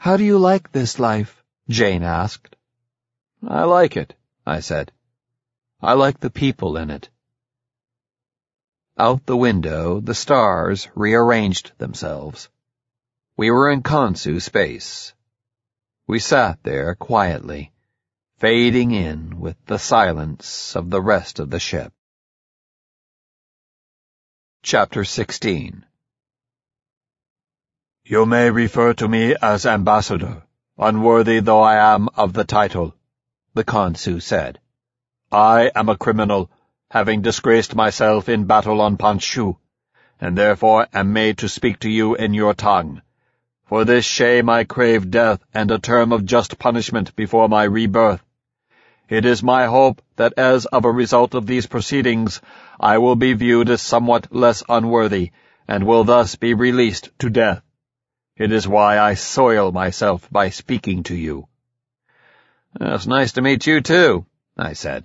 "How do you like this life?" Jane asked. "I like it," I said. "I like the people in it." Out the window, the stars rearranged themselves. We were in Khonsu space. We sat there quietly, fading in with the silence of the rest of the ship. Chapter 16. You may refer to me as Ambassador, unworthy though I am of the title, the Khonsu said. I am a criminal, having disgraced myself in battle on Panshu, and therefore am made to speak to you in your tongue. For this shame I crave death and a term of just punishment before my rebirth. It is my hope that as of a result of these proceedings, I will be viewed as somewhat less unworthy, and will thus be released to death. It is why I soil myself by speaking to you. It's nice to meet you too, I said.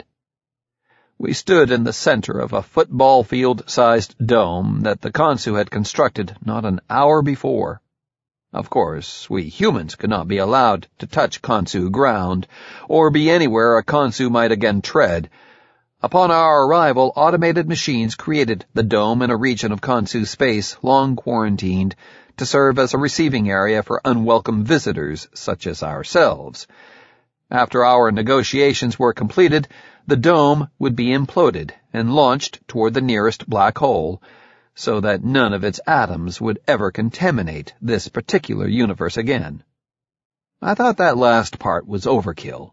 We stood in the center of a football field-sized dome that the Khonsu had constructed not an hour before. Of course, we humans could not be allowed to touch Khonsu ground, or be anywhere a Khonsu might again tread. Upon our arrival, automated machines created the dome in a region of Khonsu space long quarantined to serve as a receiving area for unwelcome visitors such as ourselves. After our negotiations were completed, the dome would be imploded and launched toward the nearest black hole, so that none of its atoms would ever contaminate this particular universe again. I thought that last part was overkill.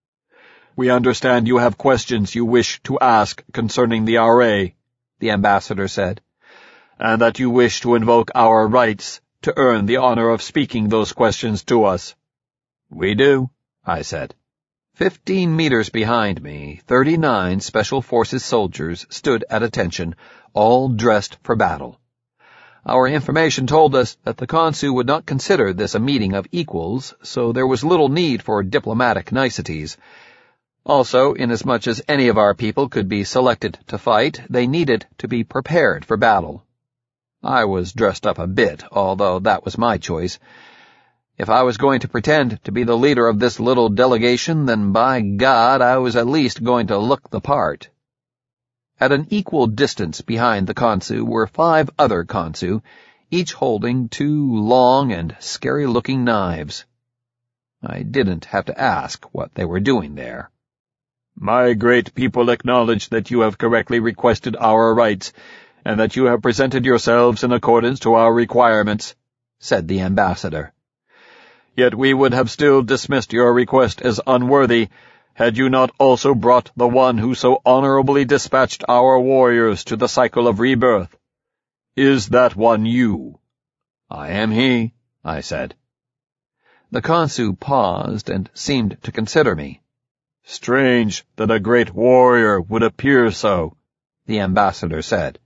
We understand you have questions you wish to ask concerning the RA, the ambassador said, and that you wish to invoke our rights to earn the honor of speaking those questions to us. We do, I said. 15 meters behind me, 39 Special Forces soldiers stood at attention, all dressed for battle. Our information told us that the Khonsu would not consider this a meeting of equals, so there was little need for diplomatic niceties. Also, inasmuch as any of our people could be selected to fight, they needed to be prepared for battle. I was dressed up a bit, although that was my choice. If I was going to pretend to be the leader of this little delegation, then by God, I was at least going to look the part. At an equal distance behind the Khonsu were 5 other Khonsu, each holding 2 long and scary-looking knives. I didn't have to ask what they were doing there. My great people acknowledge that you have correctly requested our rights, and that you have presented yourselves in accordance to our requirements, said the ambassador. Yet we would have still dismissed your request as unworthy, had you not also brought the one who so honorably dispatched our warriors to the cycle of rebirth. Is that one you? I am he, I said. The Khonsu paused and seemed to consider me. Strange that a great warrior would appear so, the ambassador said.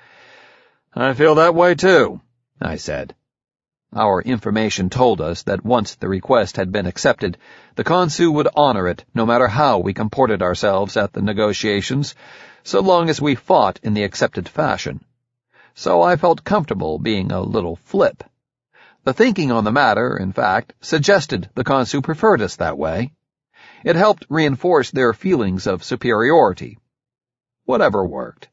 I feel that way too, I said. Our information told us that once the request had been accepted, the Khonsu would honor it no matter how we comported ourselves at the negotiations, so long as we fought in the accepted fashion. So I felt comfortable being a little flip. The thinking on the matter, in fact, suggested the Khonsu preferred us that way. It helped reinforce their feelings of superiority. Whatever worked.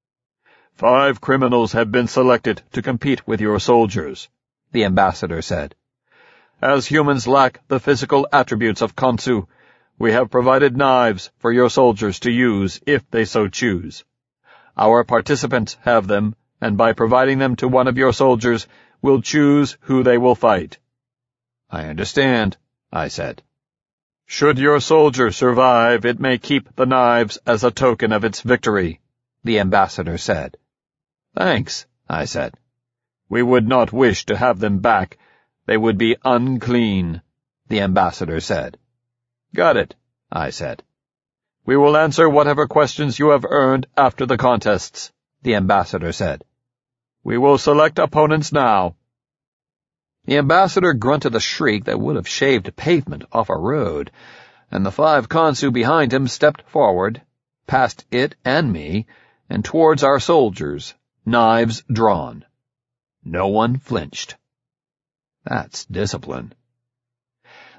5 criminals have been selected to compete with your soldiers, the ambassador said. As humans lack the physical attributes of Khonsu, we have provided knives for your soldiers to use if they so choose. Our participants have them, and by providing them to one of your soldiers, will choose who they will fight. I understand, I said. Should your soldier survive, it may keep the knives as a token of its victory, the ambassador said. Thanks, I said. We would not wish to have them back. They would be unclean, the ambassador said. Got it, I said. We will answer whatever questions you have earned after the contests, the ambassador said. We will select opponents now. The ambassador grunted a shriek that would have shaved pavement off a road, and the 5 Khonsu behind him stepped forward, past it and me, and towards our soldiers, knives drawn. No one flinched. That's discipline.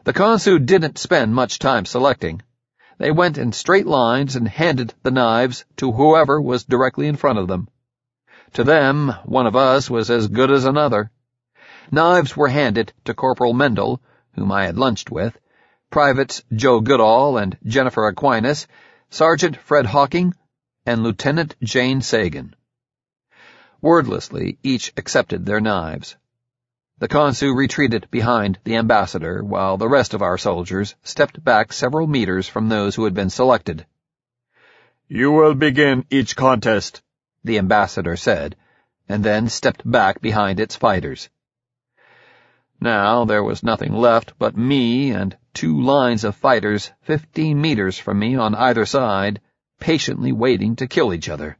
The Khonsu didn't spend much time selecting. They went in straight lines and handed the knives to whoever was directly in front of them. To them, one of us was as good as another. Knives were handed to Corporal Mendel, whom I had lunched with, Privates Joe Goodall and Jennifer Aquinas, Sergeant Fred Hawking, and Lieutenant Jane Sagan. Wordlessly, each accepted their knives. The Khonsu retreated behind the ambassador, while the rest of our soldiers stepped back several meters from those who had been selected. "You will begin each contest," the ambassador said, and then stepped back behind its fighters. Now there was nothing left but me and 2 lines of fighters 15 meters from me on either side, patiently waiting to kill each other.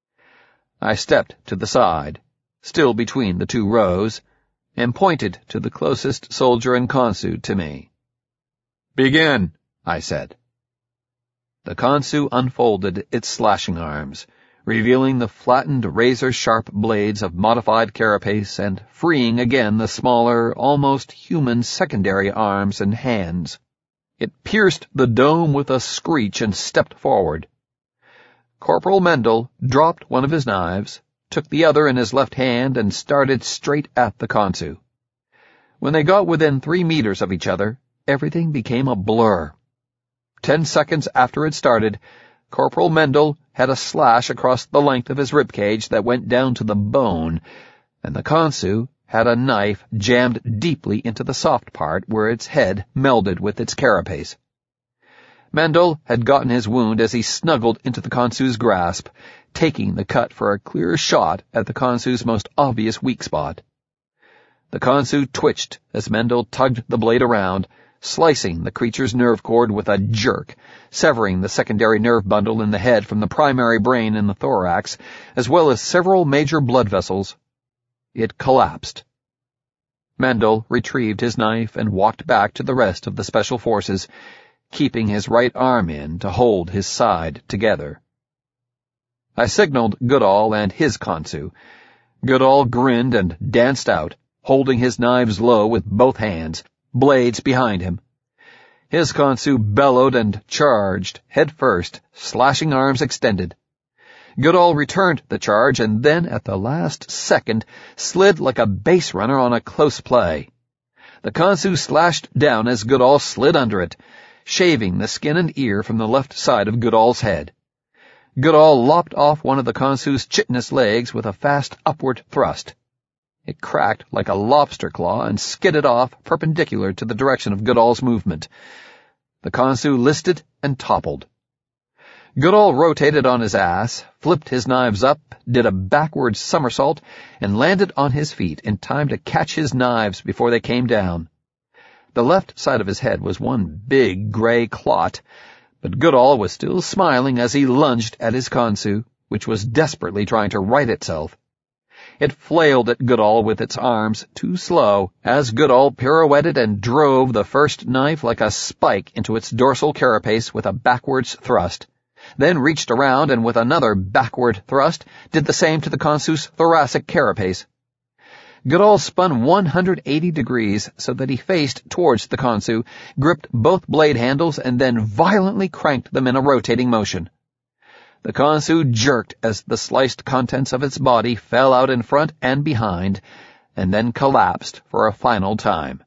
I stepped to the side, still between the 2 rows, and pointed to the closest soldier and Khonsu to me. "Begin," I said. The Khonsu unfolded its slashing arms, revealing the flattened razor-sharp blades of modified carapace and freeing again the smaller, almost human secondary arms and hands. It pierced the dome with a screech and stepped forward. Corporal Mendel dropped one of his knives, took the other in his left hand, and started straight at the Khonsu. When they got within 3 meters of each other, everything became a blur. 10 seconds after it started, Corporal Mendel had a slash across the length of his ribcage that went down to the bone, and the Khonsu had a knife jammed deeply into the soft part where its head melded with its carapace. Mendel had gotten his wound as he snuggled into the Khonsu's grasp, taking the cut for a clear shot at the Khonsu's most obvious weak spot. The Khonsu twitched as Mendel tugged the blade around, slicing the creature's nerve cord with a jerk, severing the secondary nerve bundle in the head from the primary brain in the thorax, as well as several major blood vessels. It collapsed. Mendel retrieved his knife and walked back to the rest of the Special Forces, keeping his right arm in to hold his side together. I signaled Goodall and his Khonsu. Goodall grinned and danced out, holding his knives low with both hands, blades behind him. His Khonsu bellowed and charged, head first, slashing arms extended. Goodall returned the charge and then, at the last second, slid like a base runner on a close play. The Khonsu slashed down as Goodall slid under it, shaving the skin and ear from the left side of Goodall's head. Goodall lopped off one of the Khonsu's chitinous legs with a fast upward thrust. It cracked like a lobster claw and skidded off perpendicular to the direction of Goodall's movement. The Khonsu listed and toppled. Goodall rotated on his ass, flipped his knives up, did a backward somersault, and landed on his feet in time to catch his knives before they came down. The left side of his head was one big gray clot, but Goodall was still smiling as he lunged at his Khonsu, which was desperately trying to right itself. It flailed at Goodall with its arms, too slow, as Goodall pirouetted and drove the first knife like a spike into its dorsal carapace with a backwards thrust, then reached around and with another backward thrust did the same to the Khonsu's thoracic carapace. Goodall spun 180 degrees so that he faced towards the Khonsu, gripped both blade handles, and then violently cranked them in a rotating motion. The Khonsu jerked as the sliced contents of its body fell out in front and behind, and then collapsed for a final time.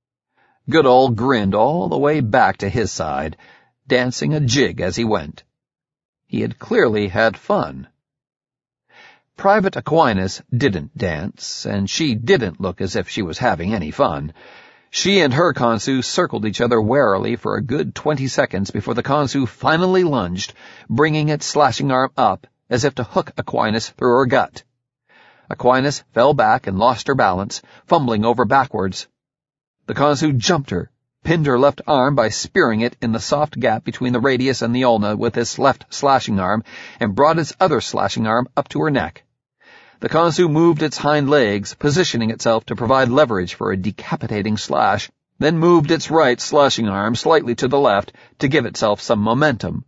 Goodall grinned all the way back to his side, dancing a jig as he went. He had clearly had fun. Private Aquinas didn't dance, and she didn't look as if she was having any fun. She and her Khonsu circled each other warily for a good 20 seconds before the Khonsu finally lunged, bringing its slashing arm up as if to hook Aquinas through her gut. Aquinas fell back and lost her balance, fumbling over backwards. The Khonsu jumped her, pinned her left arm by spearing it in the soft gap between the radius and the ulna with its left slashing arm, and brought its other slashing arm up to her neck. The Khonsu moved its hind legs, positioning itself to provide leverage for a decapitating slash, then moved its right slashing arm slightly to the left to give itself some momentum.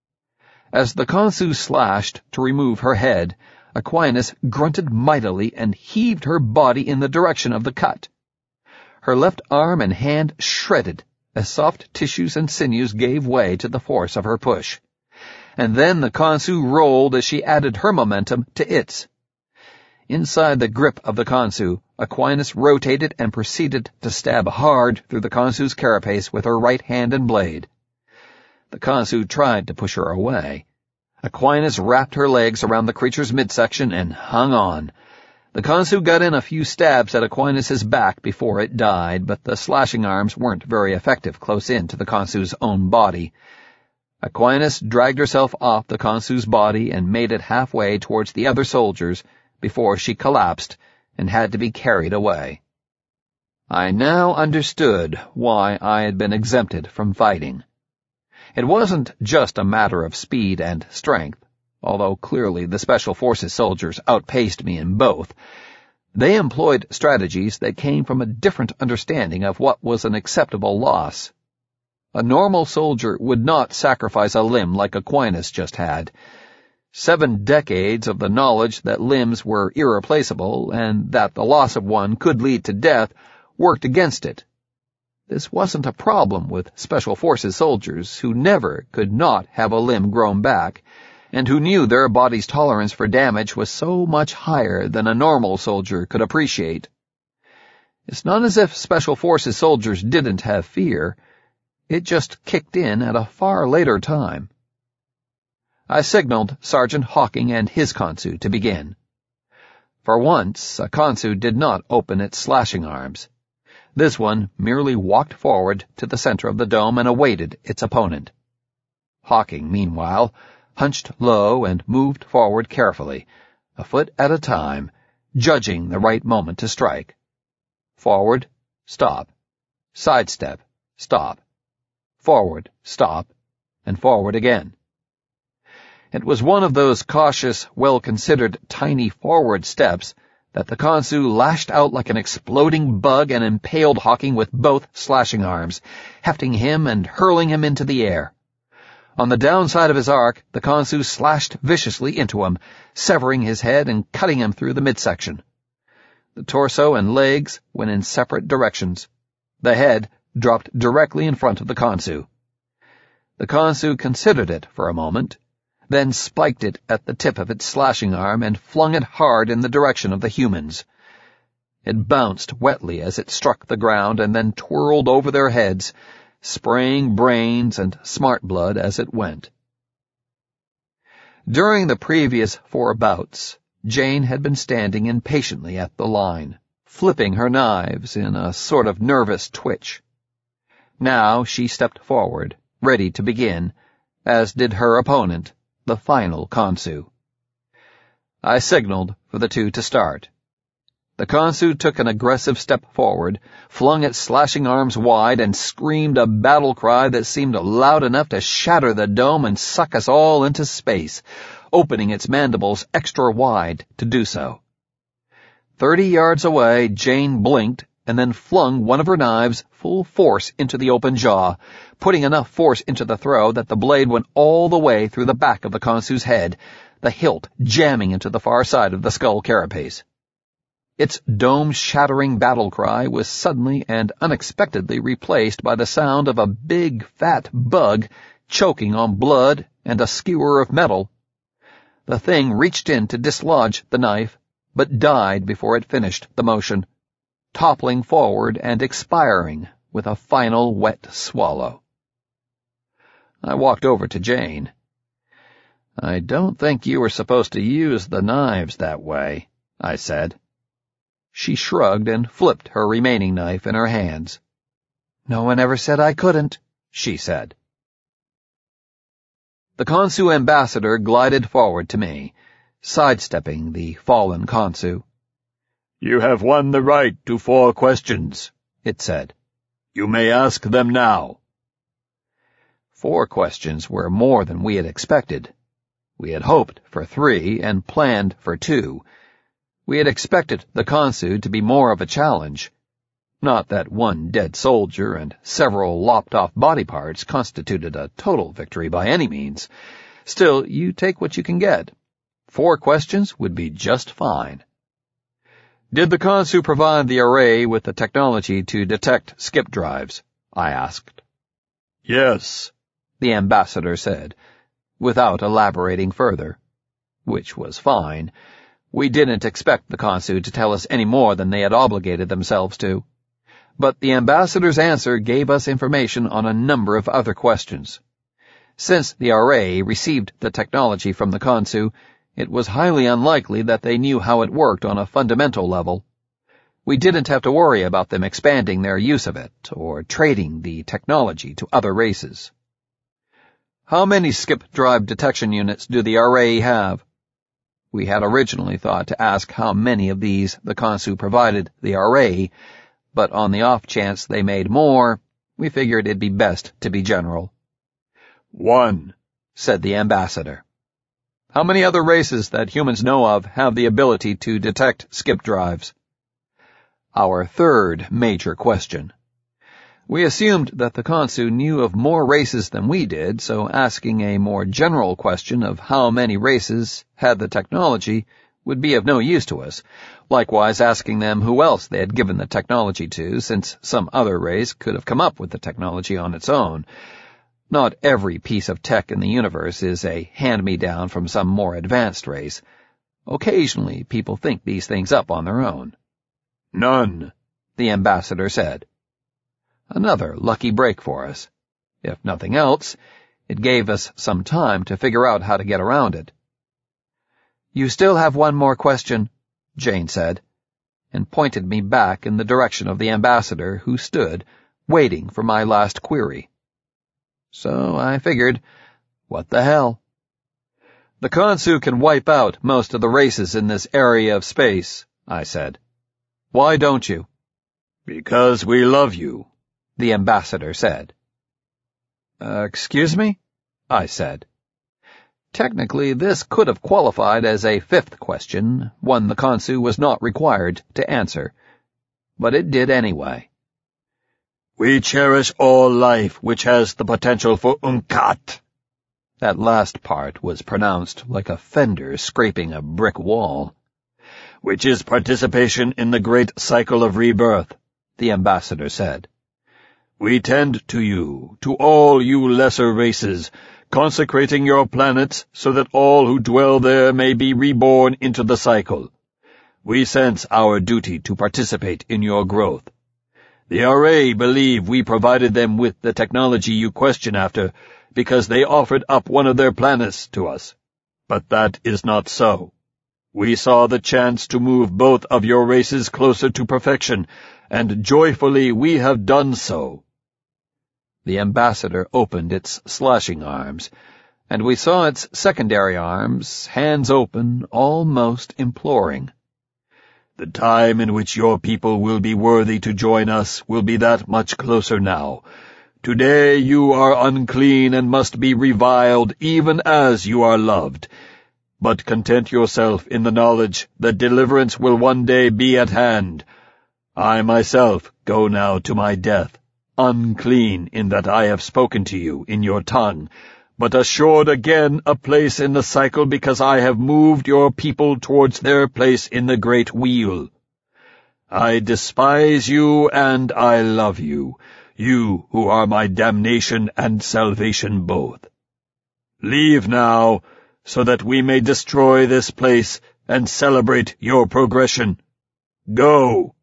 As the Khonsu slashed to remove her head, Aquinas grunted mightily and heaved her body in the direction of the cut. Her left arm and hand shredded as soft tissues and sinews gave way to the force of her push. And then the Khonsu rolled as she added her momentum to its. Inside the grip of the Khonsu, Aquinas rotated and proceeded to stab hard through the Khonsu's carapace with her right hand and blade. The Khonsu tried to push her away. Aquinas wrapped her legs around the creature's midsection and hung on. The Khonsu got in a few stabs at Aquinas' back before it died, but the slashing arms weren't very effective close in to the Khonsu's own body. Aquinas dragged herself off the Khonsu's body and made it halfway towards the other soldiers before she collapsed and had to be carried away. I now understood why I had been exempted from fighting. It wasn't just a matter of speed and strength, although clearly the Special Forces soldiers outpaced me in both. They employed strategies that came from a different understanding of what was an acceptable loss. A normal soldier would not sacrifice a limb like Aquinas just had. 7 decades of the knowledge that limbs were irreplaceable and that the loss of one could lead to death worked against it. This wasn't a problem with Special Forces soldiers who never could not have a limb grown back, and who knew their body's tolerance for damage was so much higher than a normal soldier could appreciate. It's not as if Special Forces soldiers didn't have fear. It just kicked in at a far later time. I signaled Sergeant Hawking and his Khonsu to begin. For once, a Khonsu did not open its slashing arms. This one merely walked forward to the center of the dome and awaited its opponent. Hawking, meanwhile, hunched low and moved forward carefully, a foot at a time, judging the right moment to strike. Forward, stop. Sidestep, stop. Forward, stop, and forward again. It was one of those cautious, well-considered tiny forward steps that the Khonsu lashed out like an exploding bug and impaled Hawking with both slashing arms, hefting him and hurling him into the air. On the downside of his arc, the Khonsu slashed viciously into him, severing his head and cutting him through the midsection. The torso and legs went in separate directions. The head dropped directly in front of the Khonsu. The Khonsu considered it for a moment, then spiked it at the tip of its slashing arm and flung it hard in the direction of the humans. It bounced wetly as it struck the ground and then twirled over their heads, spraying brains and smart blood as it went. During the previous 4 bouts, Jane had been standing impatiently at the line, flipping her knives in a sort of nervous twitch. Now she stepped forward, ready to begin, as did her opponent, the final Khonsu. I signaled for the two to start. The Khonsu took an aggressive step forward, flung its slashing arms wide, and screamed a battle cry that seemed loud enough to shatter the dome and suck us all into space, opening its mandibles extra wide to do so. 30 yards away, Jane blinked and then flung one of her knives full force into the open jaw, putting enough force into the throw that the blade went all the way through the back of the Khonsu's head, the hilt jamming into the far side of the skull carapace. Its dome-shattering battle cry was suddenly and unexpectedly replaced by the sound of a big, fat bug choking on blood and a skewer of metal. The thing reached in to dislodge the knife, but died before it finished the motion, toppling forward and expiring with a final wet swallow. I walked over to Jane. "I don't think you were supposed to use the knives that way," I said. She shrugged and flipped her remaining knife in her hands. "No one ever said I couldn't," she said. The Khonsu ambassador glided forward to me, sidestepping the fallen Khonsu. "You have won the right to 4 questions," it said. "You may ask them now." 4 questions were more than we had expected. We had hoped for 3 and planned for 2. We had expected the Khonsu to be more of a challenge. Not that 1 dead soldier and several lopped-off body parts constituted a total victory by any means. Still, you take what you can get. 4 questions would be just fine. "Did the Khonsu provide the array with the technology to detect skip drives?" I asked. Yes, the ambassador said, without elaborating further. Which was fine. We didn't expect the Khonsu to tell us any more than they had obligated themselves to. But the ambassador's answer gave us information on a number of other questions. Since the RA received the technology from the Khonsu, it was highly unlikely that they knew how it worked on a fundamental level. We didn't have to worry about them expanding their use of it, or trading the technology to other races. How many skip drive detection units do the RA have? We had originally thought to ask how many of these the Khonsu provided the RA, but on the off chance they made more, we figured it'd be best to be general. 1, said the ambassador. How many other races that humans know of have the ability to detect skip drives? Our third major question. We assumed that the Khonsu knew of more races than we did, so asking a more general question of how many races had the technology would be of no use to us. Likewise, asking them who else they had given the technology to, since some other race could have come up with the technology on its own. Not every piece of tech in the universe is a hand-me-down from some more advanced race. Occasionally, people think these things up on their own. None, the ambassador said. Another lucky break for us. If nothing else, it gave us some time to figure out how to get around it. You still have one more question, Jane said, and pointed me back in the direction of the ambassador, who stood, waiting for my last query. So I figured, what the hell? The Khonsu can wipe out most of the races in this area of space, I said. Why don't you? Because we love you, the ambassador said. Excuse me? I said. Technically, this could have qualified as a fifth question, one the Khonsu was not required to answer. But it did anyway. We cherish all life which has the potential for Unkat. That last part was pronounced like a fender scraping a brick wall. Which is participation in the great cycle of rebirth, the ambassador said. We tend to you, to all you lesser races, consecrating your planets so that all who dwell there may be reborn into the cycle. We sense our duty to participate in your growth. The RA believe we provided them with the technology you question after because they offered up one of their planets to us. But that is not so. We saw the chance to move both of your races closer to perfection, and joyfully we have done so. The ambassador opened its slashing arms, and we saw its secondary arms, hands open, almost imploring. The time in which your people will be worthy to join us will be that much closer now. Today you are unclean and must be reviled even as you are loved. But content yourself in the knowledge that deliverance will one day be at hand. I myself go now to my death, unclean in that I have spoken to you in your tongue, but assured again a place in the cycle because I have moved your people towards their place in the great wheel. I despise you and I love you, you who are my damnation and salvation both. Leave now, so that we may destroy this place and celebrate your progression. Go!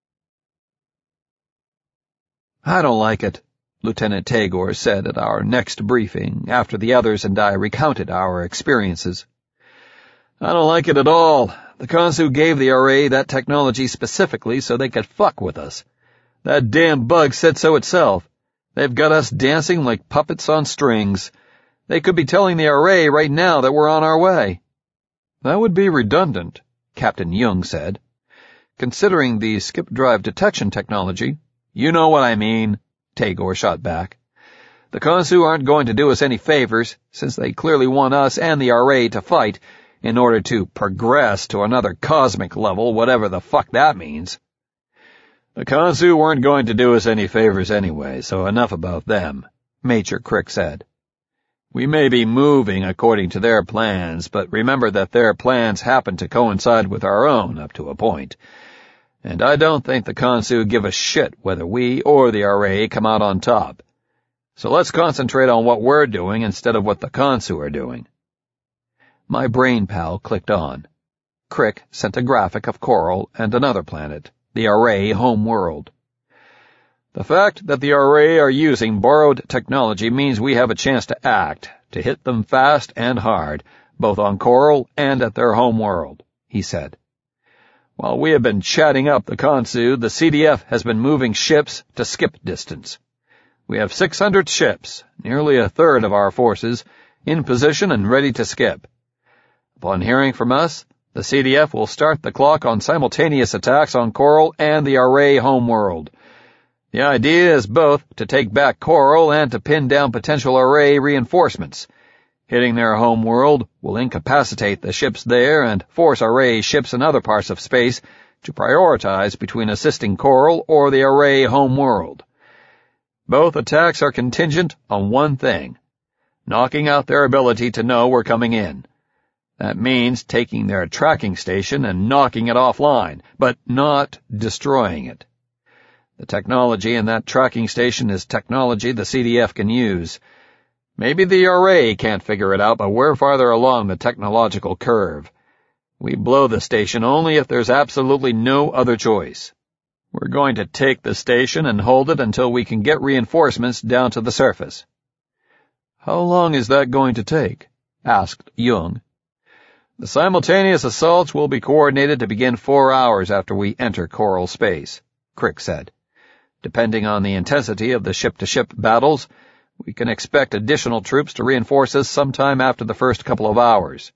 I don't like it, Lieutenant Tagore said at our next briefing, after the others and I recounted our experiences. I don't like it at all. The Khonsu gave the RA that technology specifically so they could fuck with us. That damn bug said so itself. They've got us dancing like puppets on strings. They could be telling the RA right now that we're on our way. That would be redundant, Captain Jung said. Considering the skip drive detection technology, you know what I mean, Tagore shot back. The Khonsu aren't going to do us any favors, since they clearly want us and the RA to fight in order to progress to another cosmic level, whatever the fuck that means. The Khonsu weren't going to do us any favors anyway, so enough about them, Major Crick said. We may be moving according to their plans, but remember that their plans happen to coincide with our own up to a point. And I don't think the Khonsu give a shit whether we or the RA come out on top. So let's concentrate on what we're doing instead of what the Khonsu are doing. My brain pal clicked on. Crick sent a graphic of Coral and another planet, the Array home world. The fact that the Array are using borrowed technology means we have a chance to act, to hit them fast and hard, both on Coral and at their home world, he said. While we have been chatting up the Khonsu, the CDF has been moving ships to skip distance. We have 600 ships, nearly a third of our forces, in position and ready to skip. Upon hearing from us, the CDF will start the clock on simultaneous attacks on Coral and the Array homeworld. The idea is both to take back Coral and to pin down potential Array reinforcements. Hitting their homeworld will incapacitate the ships there and force Array ships in other parts of space to prioritize between assisting Coral or the Array homeworld. Both attacks are contingent on one thing: knocking out their ability to know we're coming in. That means taking their tracking station and knocking it offline, but not destroying it. The technology in that tracking station is technology the CDF can use. Maybe the Array can't figure it out, but we're farther along the technological curve. We blow the station only if there's absolutely no other choice. We're going to take the station and hold it until we can get reinforcements down to the surface. How long is that going to take? Asked Jung. The simultaneous assaults will be coordinated to begin 4 hours after we enter Coral space, Crick said. Depending on the intensity of the ship-to-ship battles, we can expect additional troops to reinforce us sometime after the first couple of hours.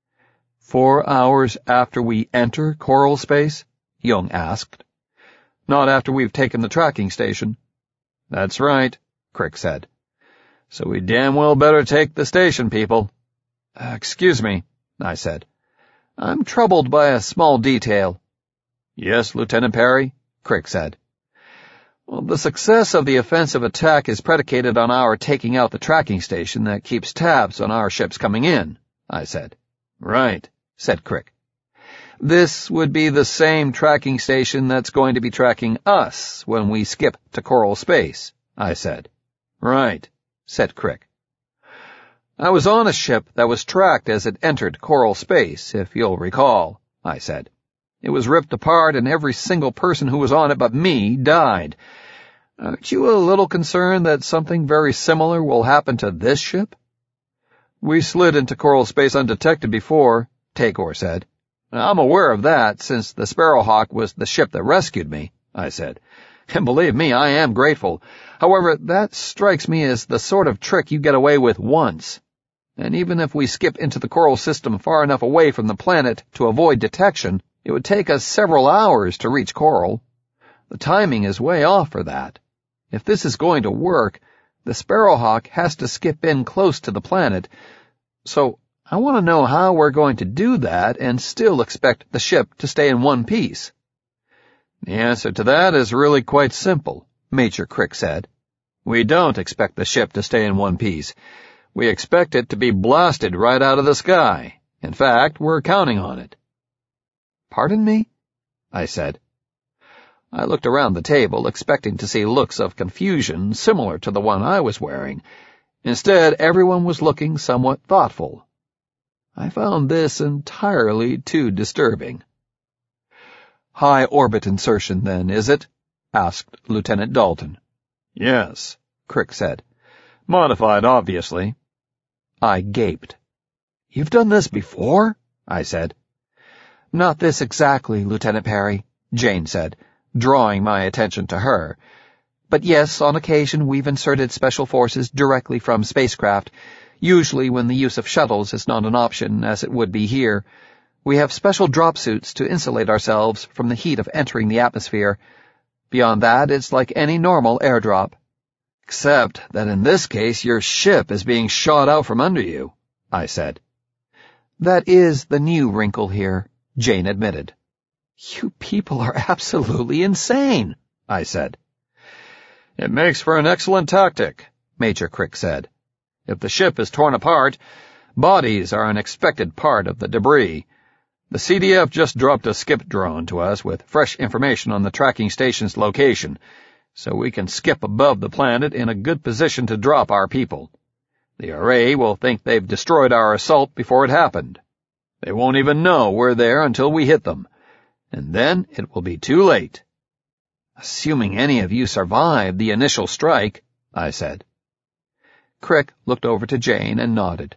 4 hours after we enter Coral space? Jung asked. Not after we've taken the tracking station. That's right, Crick said. So we damn well better take the station, people. Excuse me, I said. I'm troubled by a small detail. Yes, Lieutenant Perry, Crick said. Well, the success of the offensive attack is predicated on our taking out the tracking station that keeps tabs on our ships coming in, I said. Right, said Crick. This would be the same tracking station that's going to be tracking us when we skip to Coral space, I said. Right, said Crick. I was on a ship that was tracked as it entered Coral space, if you'll recall, I said. It was ripped apart and every single person who was on it but me died. Aren't you a little concerned that something very similar will happen to this ship? We slid into Coral space undetected before, Tagore said. I'm aware of that, since the Sparrowhawk was the ship that rescued me, I said. And believe me, I am grateful. However, that strikes me as the sort of trick you get away with once. And even if we skip into the Coral system far enough away from the planet to avoid detection, it would take us several hours to reach Coral. The timing is way off for that. If this is going to work, the Sparrowhawk has to skip in close to the planet. So I want to know how we're going to do that and still expect the ship to stay in one piece. The answer to that is really quite simple, Major Crick said. We don't expect the ship to stay in one piece. We expect it to be blasted right out of the sky. In fact, we're counting on it. Pardon me? I said. I looked around the table, expecting to see looks of confusion similar to the one I was wearing. Instead, everyone was looking somewhat thoughtful. I found this entirely too disturbing. High orbit insertion, then, is it? Asked Lieutenant Dalton. Yes, Crick said. Modified, obviously. I gaped. You've done this before? I said. Not this exactly, Lieutenant Perry, Jane said, drawing my attention to her. But yes, on occasion we've inserted special forces directly from spacecraft, usually when the use of shuttles is not an option, as it would be here. We have special drop suits to insulate ourselves from the heat of entering the atmosphere. Beyond that, it's like any normal airdrop. Except that in this case your ship is being shot out from under you, I said. That is the new wrinkle here, Jane admitted. You people are absolutely insane, I said. It makes for an excellent tactic, Major Crick said. If the ship is torn apart, bodies are an expected part of the debris. The CDF just dropped a skip drone to us with fresh information on the tracking station's location. so we can skip above the planet in a good position to drop our people. The array will think they've destroyed our assault before it happened. They won't even know we're there until we hit them, and then it will be too late. Assuming any of you survived the initial strike, I said. Crick looked over to Jane and nodded.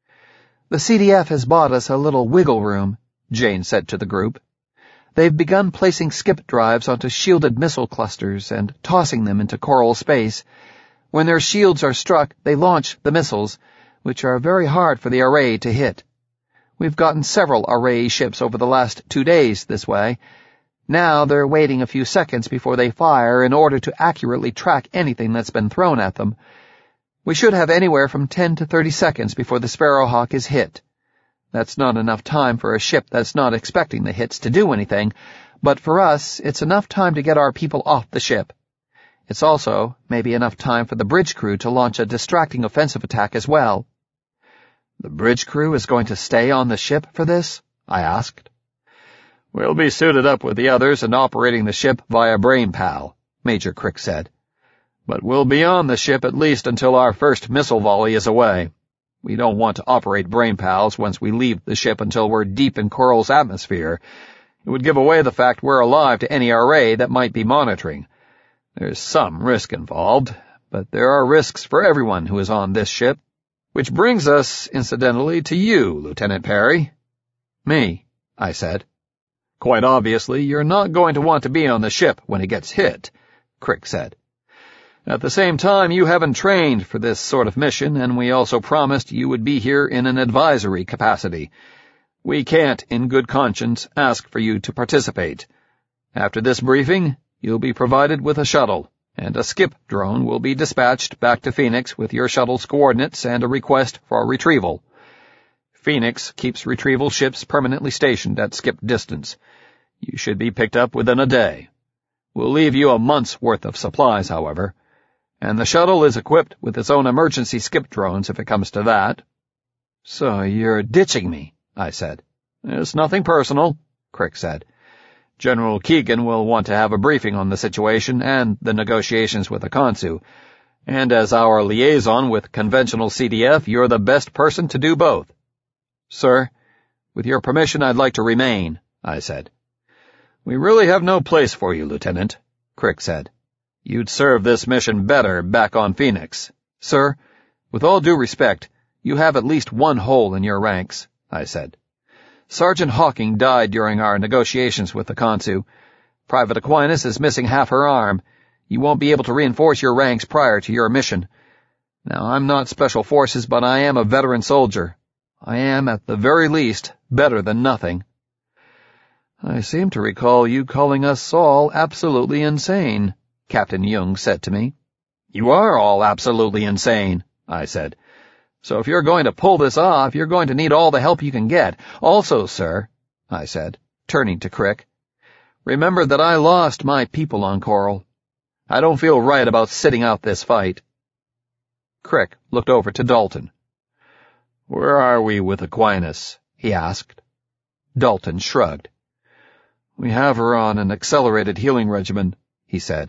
The CDF has bought us a little wiggle room, Jane said to the group. They've begun placing skip drives onto shielded missile clusters and tossing them into coral space. When their shields are struck, they launch the missiles, which are very hard for the array to hit. We've gotten several array ships over the last 2 days this way. Now they're waiting a few seconds before they fire in order to accurately track anything that's been thrown at them. We should have anywhere from 10 to 30 seconds before the Sparrowhawk is hit. That's not enough time for a ship that's not expecting the hits to do anything, but for us, it's enough time to get our people off the ship. It's also maybe enough time for the bridge crew to launch a distracting offensive attack as well. The bridge crew is going to stay on the ship for this? I asked. We'll be suited up with the others and operating the ship via BrainPal, Major Crick said. But we'll be on the ship at least until our first missile volley is away. We don't want to operate BrainPals once we leave the ship until we're deep in Coral's atmosphere. It would give away the fact we're alive to any array that might be monitoring. There's some risk involved, but there are risks for everyone who is on this ship. Which brings us, incidentally, to you, Lieutenant Perry. Me, I said. Quite obviously, you're not going to want to be on the ship when it gets hit, Crick said. At the same time, you haven't trained for this sort of mission, and we also promised you would be here in an advisory capacity. We can't, in good conscience, ask for you to participate. After this briefing, you'll be provided with a shuttle, and a skip drone will be dispatched back to Phoenix with your shuttle's coordinates and a request for retrieval. Phoenix keeps retrieval ships permanently stationed at skip distance. You should be picked up within a day. We'll leave you a month's worth of supplies, however, and the shuttle is equipped with its own emergency skip drones if it comes to that. So you're ditching me, I said. It's nothing personal, Crick said. General Keegan will want to have a briefing on the situation and the negotiations with the Consu, and as our liaison with conventional CDF, you're the best person to do both. Sir, with your permission, I'd like to remain, I said. We really have no place for you, Lieutenant, Crick said. You'd serve this mission better back on Phoenix. Sir, with all due respect, you have at least one hole in your ranks, I said. Sergeant Hawking died during our negotiations with the Consu. Private Aquinas is missing half her arm. You won't be able to reinforce your ranks prior to your mission. Now, I'm not Special Forces, but I am a veteran soldier. I am, at the very least, better than nothing. I seem to recall you calling us all absolutely insane, Captain Jung said to me. You are all absolutely insane, I said. So if you're going to pull this off, you're going to need all the help you can get. Also, sir, I said, turning to Crick, remember that I lost my people on Coral. I don't feel right about sitting out this fight. Crick looked over to Dalton. Where are we with Aquinas? He asked. Dalton shrugged. We have her on an accelerated healing regimen, he said.